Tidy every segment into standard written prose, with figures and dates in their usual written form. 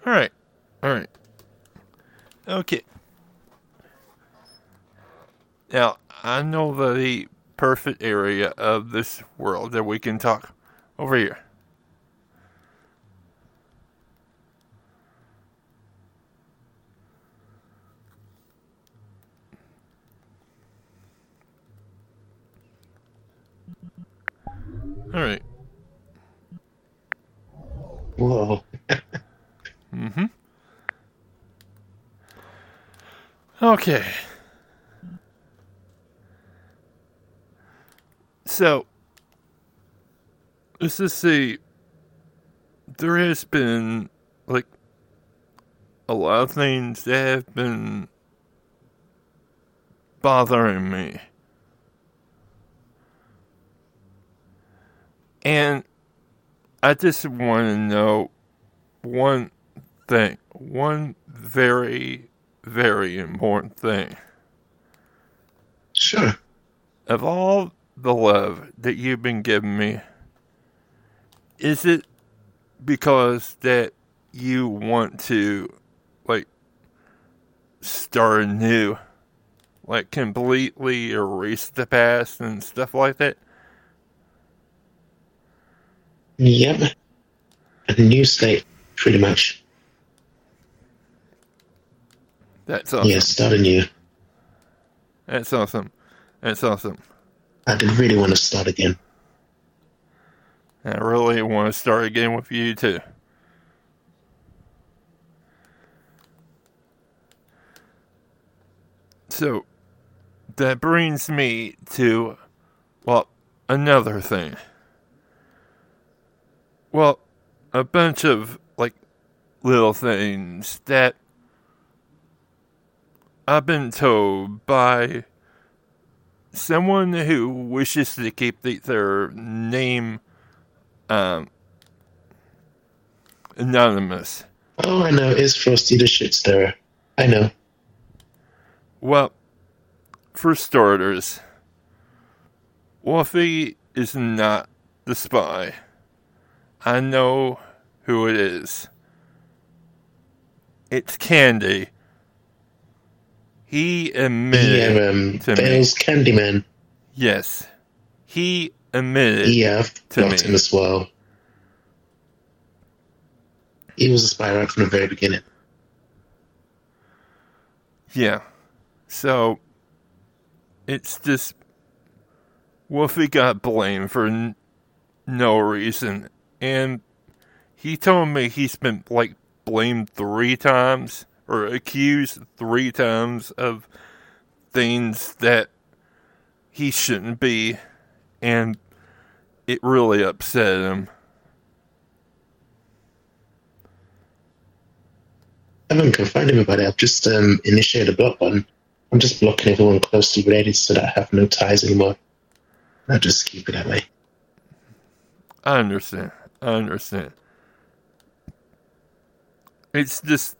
Alright. Alright. Okay. Now, I know the perfect area of this world that we can talk over here. Alright. Whoa. Mm-hmm. Okay. So, let's just see. There has been, like, a lot of things that have been bothering me. And I just want to know one thing. One very, very important thing. Sure. Of all the love that you've been giving me, is it because that you want to, like, start anew? Like, completely erase the past and stuff like that? Yep. A new state, pretty much. That's awesome. Yeah, start anew. That's awesome. That's awesome. I did really want to start again. I really want to start again with you, too. So, that brings me to, well, another thing. Well, a bunch of, like, little things that I've been told by someone who wishes to keep their name anonymous. Oh, I know. It's Frosty the Shit Stirrer. I know. Well, for starters, Wolfie is not the spy. I know who it is. It's Candy. He admitted to Bale's me. Candyman. Yes. He admitted I've to blocked me. him as well. He was a spy right from the very beginning. Yeah. So, it's just, Wolfie got blamed for no reason. And he told me he's been, like, blamed 3 times, or accused 3 times of things that he shouldn't be. And it really upset him. I haven't confronted him about it. I've just initiated a block button. I'm just blocking everyone closely related so that I have no ties anymore. I'll just keep it that way. I understand. It's just,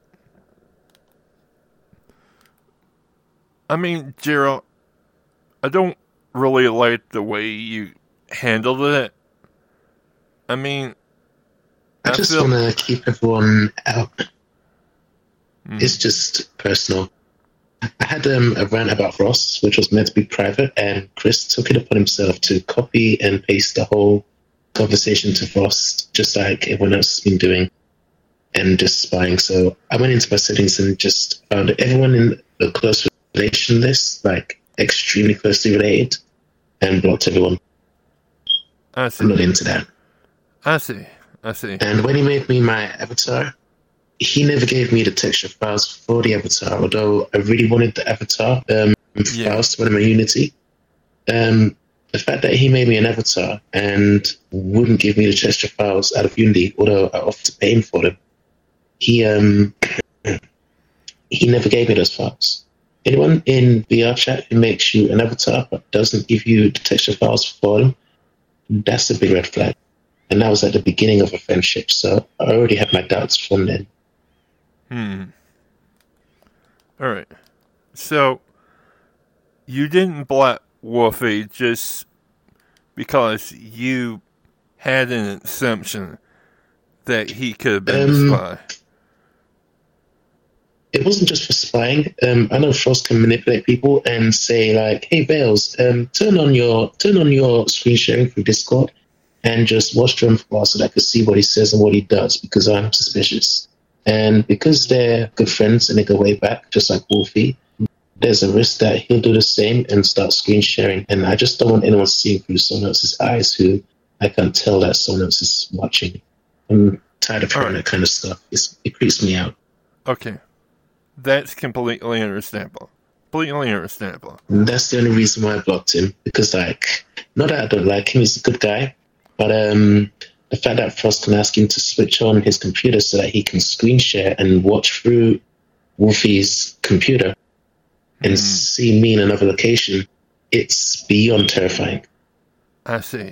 I mean, Gerald, I don't really like the way you handled it. I mean, I just want to keep everyone out. Mm. It's just personal. I had a rant about Ross, which was meant to be private, and Chris took it upon himself to copy and paste the whole conversation to Frost, just like everyone else has been doing, and just spying. So I went into my settings and just found everyone in a close relation list, like extremely closely related, and blocked everyone. I see. I'm not into that. I see. And when he made me my avatar, he never gave me the texture files for the avatar, although I really wanted the avatar files to run in my Unity. The fact that he made me an avatar and wouldn't give me the texture files out of Unity, although I offered to pay him for them, he never gave me those files. Anyone in VR chat who makes you an avatar but doesn't give you the texture files for them, that's a big red flag. And that was at the beginning of a friendship, so I already had my doubts from then. Alright. So, you didn't block Wolfie just because you had an assumption that he could have been a spy. it wasn't just for spying. I know Frost can manipulate people and say like, "Hey, Vales, turn on your screen sharing through Discord and just watch them for a while so that I can see what he says and what he does because I'm suspicious." And because they're good friends and they go way back, just like Wolfie, there's a risk that he'll do the same and start screen sharing. And I just don't want anyone seeing through someone else's eyes who I can't tell that someone else is watching. I'm tired of hearing that kind of stuff. It creeps me out. Okay. That's completely understandable. Completely understandable. And that's the only reason why I blocked him. Because, like, not that I don't like him, he's a good guy. But the fact that Frost can ask him to switch on his computer so that he can screen share and watch through Wolfie's computer and see me in another location, it's beyond terrifying. I see.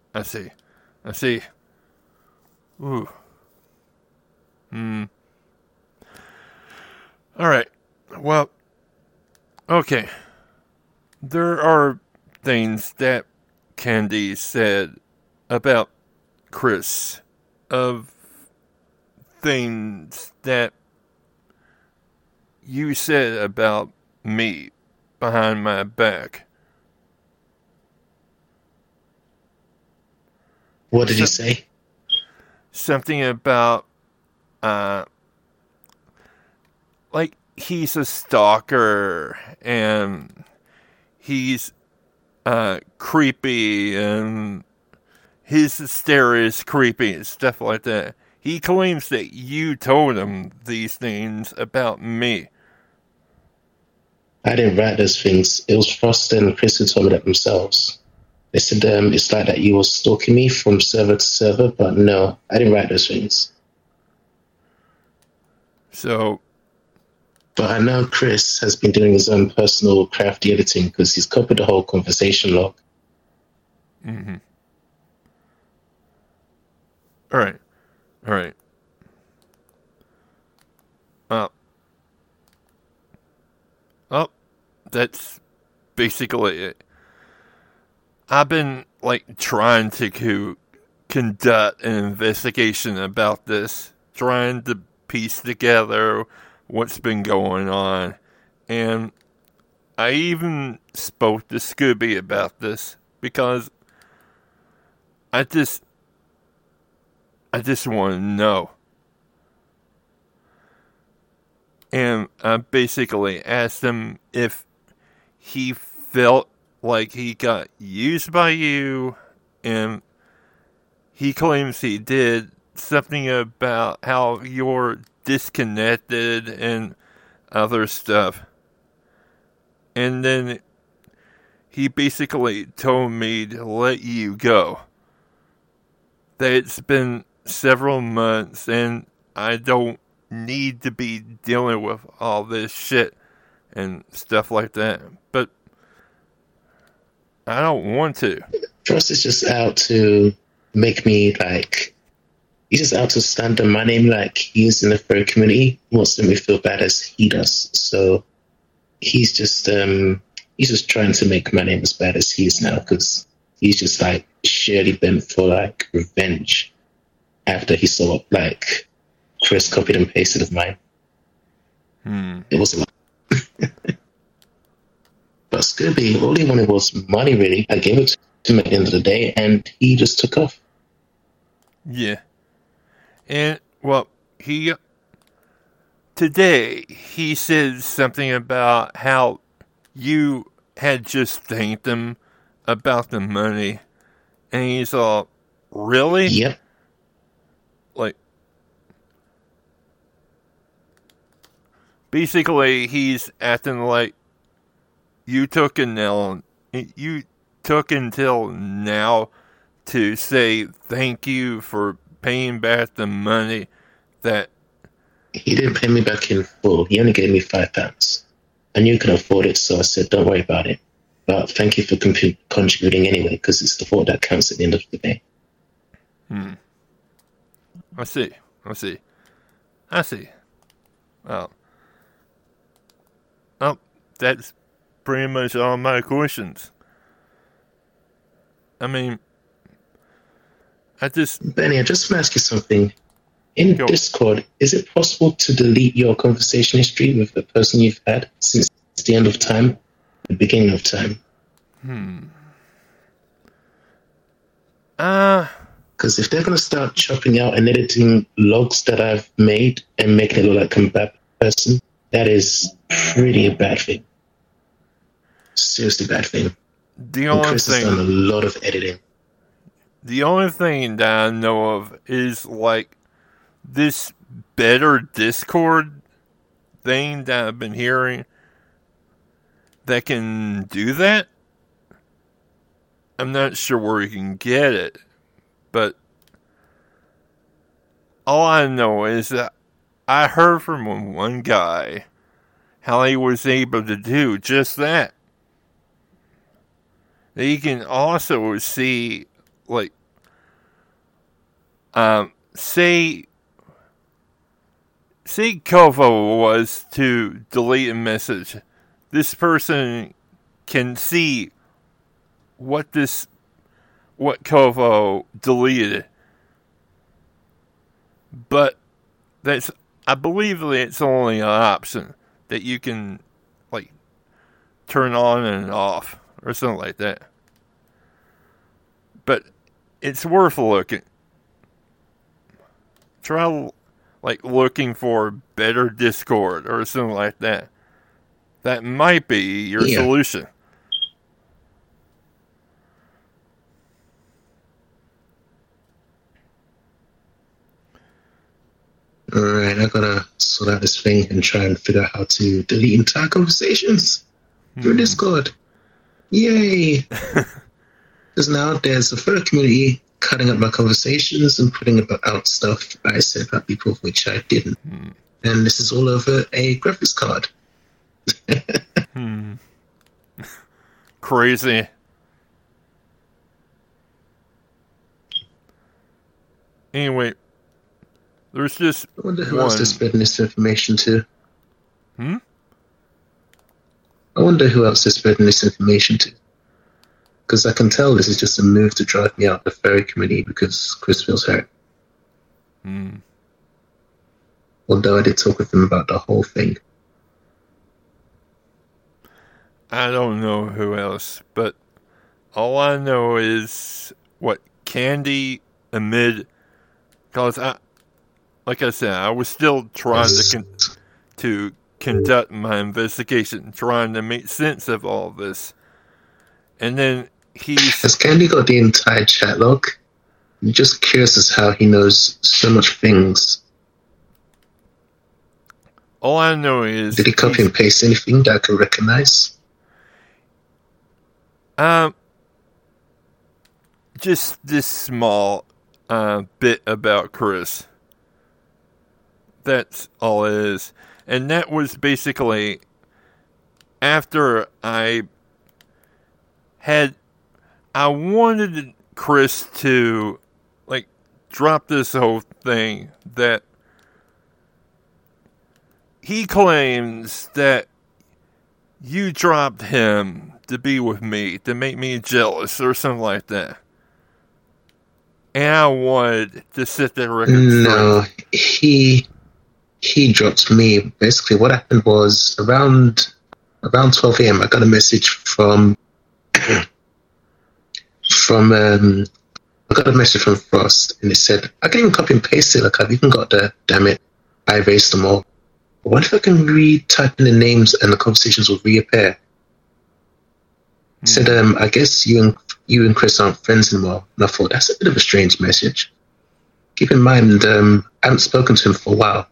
Ooh. Alright. Well, okay. There are things that Candy said about Chris, of things that you said about me behind my back. What did you say? Something about, like, he's a stalker, and he's, creepy, and his hysteria is creepy, and stuff like that. He claims that you told him these things about me. I didn't write those things. It was Frost and Chris who told me that themselves. They said it's like that you were stalking me from server to server, but no, I didn't write those things. So... But I know Chris has been doing his own personal crafty editing because he's copied the whole conversation log. Mm-hmm. Alright. That's basically it. I've been, like, trying to conduct an investigation about this, trying to piece together what's been going on, and I even spoke to Scooby about this, because I just want to know. And I basically asked him if he felt like he got used by you, and he claims he did. Something about how you're disconnected and other stuff. And then he basically told me to let you go. That it's been several months and I don't need to be dealing with all this shit and stuff like that. But I don't want to. Frost is just out to make me, like, he's just out to stand on my name like he is in the furry community. He wants to make me feel bad as he does. So he's just trying to make my name as bad as he is now because he's just, like, surely bent for, like, revenge after he saw, like, Chris copied and pasted of mine. It was a lot. But Scooby, all he wanted was money, really. I gave it to him at the end of the day, and he just took off. Yeah. And, well, today, he said something about how you had just thanked him about the money. And he's all, really? Yep. Like, basically, he's acting like you took until now to say thank you for paying back the money that... He didn't pay me back in full. He only gave me £5. I knew you could afford it, so I said, don't worry about it. But thank you for contributing anyway, because it's the thought that counts at the end of the day. I see. Well, that's pretty much all my questions. I mean, Benny, I just want to ask you something. In Go. Discord, is it possible to delete your conversation history with the person you've had since the end of time, the beginning of time? Because if they're going to start chopping out and editing logs that I've made and making it look like I'm a bad person, that is pretty a bad thing. Seriously bad thing. The And only Chris has done a thing, lot of editing. the only thing that I know of is like this better Discord thing that I've been hearing that can do that. I'm not sure where you can get it, but all I know is that I heard from one guy how he was able to do just that. That you can also see, like, say Kovo was to delete a message. This person can see what Kovo deleted. But I believe that it's only an option that you can, like, turn on and off or something like that. But it's worth looking. Try, like, looking for better Discord or something like that. That might be your solution. Alright, I gotta sort out this thing and try and figure out how to delete entire conversations through Discord. Yay! Because now there's a further community cutting up my conversations and putting out stuff I said about people which I didn't. And this is all over a graphics card. Crazy. Anyway, there's just I wonder who else they're spreading this information to. I wonder who else they're spreading this information to. Because I can tell this is just a move to drive me out the furry community because Chris feels hurt. Although I did talk with them about the whole thing. I don't know who else, but all I know is what Candy amid, because like I said, I was still trying to conduct my investigation, trying to make sense of all this, and then has Candy got the entire chat log? I'm just curious as how he knows so much things. All I know is, did he copy and paste anything that I can recognize? Just this small bit about Chris. That's all it is. And that was basically after I wanted Chris to, like, drop this whole thing that he claims that you dropped him to be with me, to make me jealous or something like that. And I wanted to sit there and no, he dropped me. Basically, what happened was around 12 a.m. I got a message from Frost, and it said, I can even copy and paste it. Like, I've even got the, damn it, I erased them all. What if I can re-type in the names and the conversations will reappear? He said, I guess you and Chris aren't friends anymore. And I thought, that's a bit of a strange message. Keep in mind, I haven't spoken to him for a while.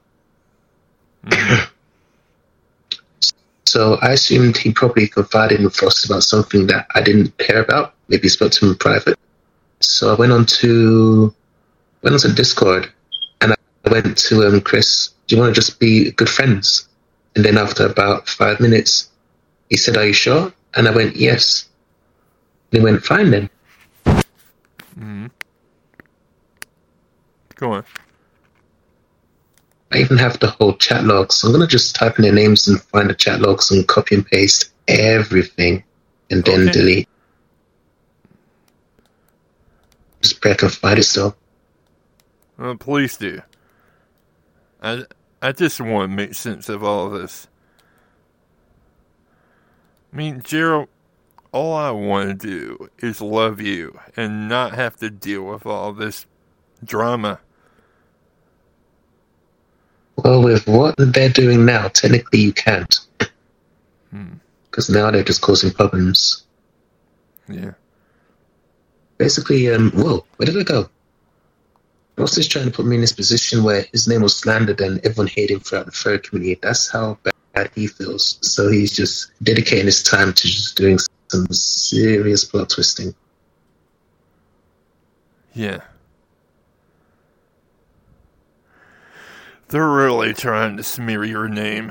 So I assumed he probably confided in Frost about something that I didn't hear about. Maybe he spoke to him in private. So I went on to Discord, and I went to Chris, do you want to just be good friends? And then after about 5 minutes, he said, are you sure? And I went, yes. And he went, fine then. Go on. I even have the whole chat logs. So I'm going to just type in their names and find the chat logs and copy and paste everything and then delete. Just pray I can find it still. Well, please do. I just want to make sense of all of this. I mean, Gerald, all I want to do is love you and not have to deal with all this drama. Well, with what they're doing now, technically you can't. Because now they're just causing problems. Yeah. Basically, whoa, where did I go? Ross is trying to put me in this position where his name was slandered and everyone hated him throughout the furry community. That's how bad he feels. So he's just dedicating his time to just doing some serious plot twisting. Yeah. They're really trying to smear your name.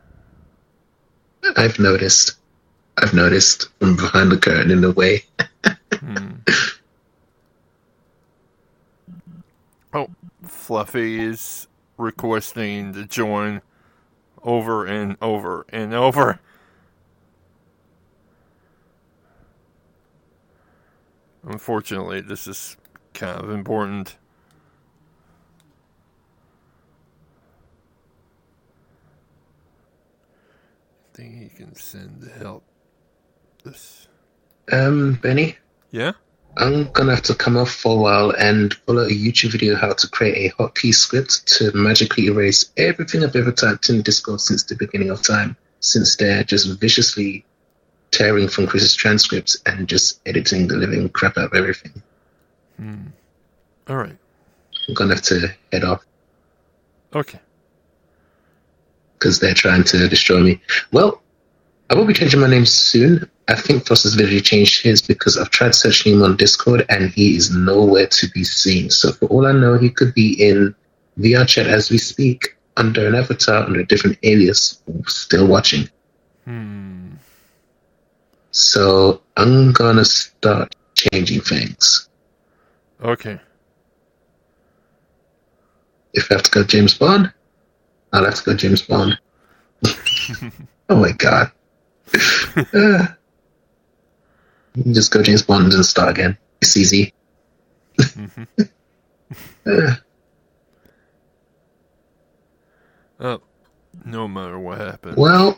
I've noticed from behind the curtain in a way. Oh, Fluffy is requesting to join over and over and over. Unfortunately, this is kind of important. I think he can send the help. This. Benny? Yeah? I'm gonna have to come off for a while and follow a YouTube video how to create a hotkey script to magically erase everything I've ever typed in Discord since the beginning of time, since they're just viciously tearing from Chris's transcripts and just editing the living crap out of everything. All right. I'm gonna have to head off. Okay. Because they're trying to destroy me. Well, I will be changing my name soon. I think Frost has literally changed his because I've tried searching him on Discord and he is nowhere to be seen. So for all I know, he could be in VR chat as we speak under an avatar, under a different alias, still watching. So I'm gonna start changing things. Okay. If I have to go James Bond, I'll have to go James Bond. Oh my god. You can just go James Bond and start again. It's easy. Oh, no matter what happens. Well,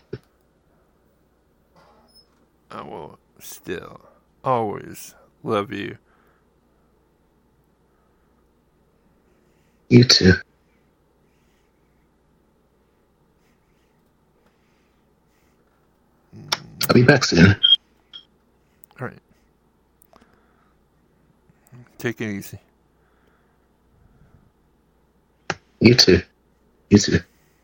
I will still always love you. You too. I'll be back soon. All right. Take it easy. You too. You too.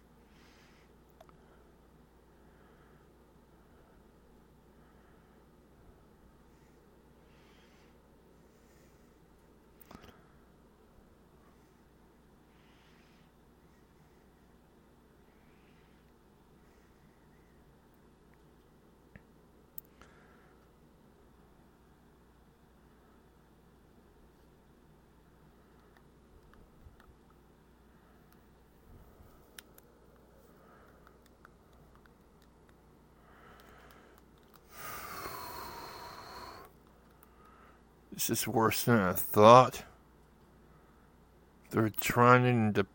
This is worse than I thought. They're trying to...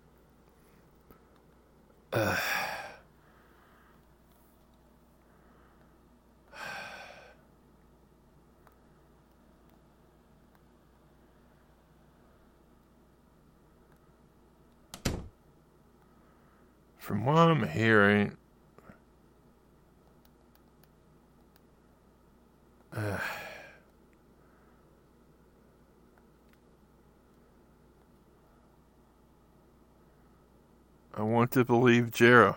From what I'm hearing... I want to believe Jera.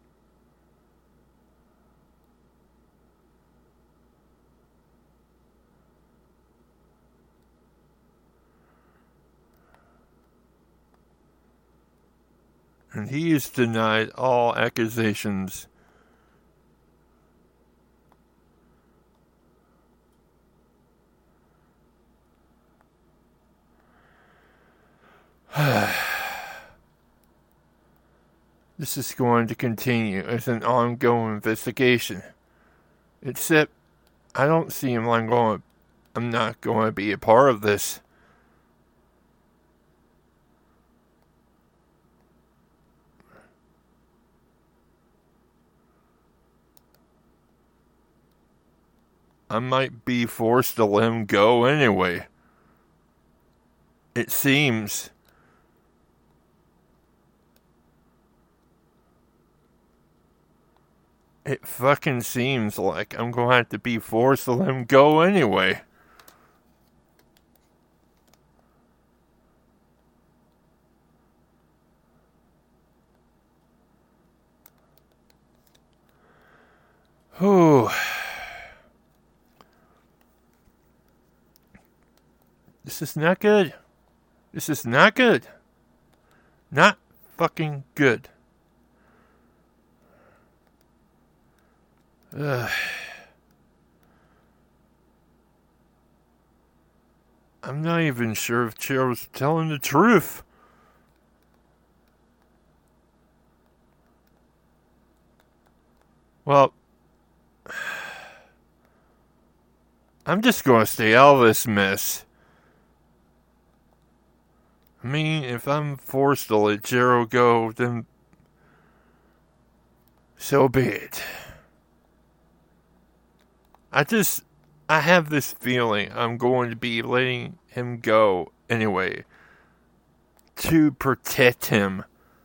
And he has denied all accusations. This is going to continue as an ongoing investigation. Except, I don't see him like I'm not going to be a part of this. I might be forced to let him go anyway. It seems. It fucking seems like I'm going to have to be forced to let him go anyway. Whew. This is not good. This is not good. Not fucking good. Ugh. I'm not even sure if Cheryl's telling the truth. Well, I'm just going to stay out of this mess. I mean, if I'm forced to let Cheryl go, then so be it. I have this feeling I'm going to be letting him go anyway. To protect him.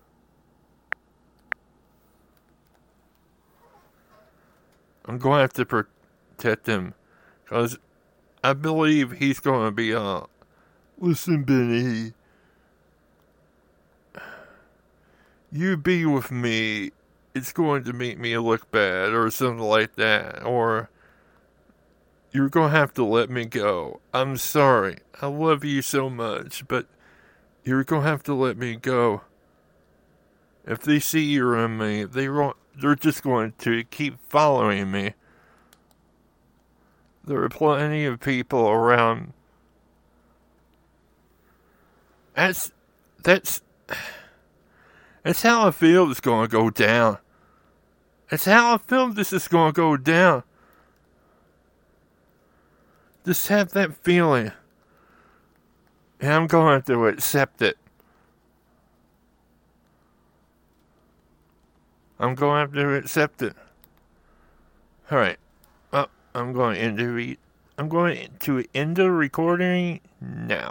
I'm going to have to protect him. Because I believe he's going to be, listen, Benny. You be with me. It's going to make me look bad or something like that. Or you're going to have to let me go. I'm sorry. I love you so much, but you're going to have to let me go. If they see you're in me, they're just going to keep following me. There are plenty of people around. That's how I feel it's going to go down. That's how I feel this is going to go down. Just have that feeling. And I'm going to accept it. I'm going to have to accept it. Alright. Well, I'm going to end the recording now.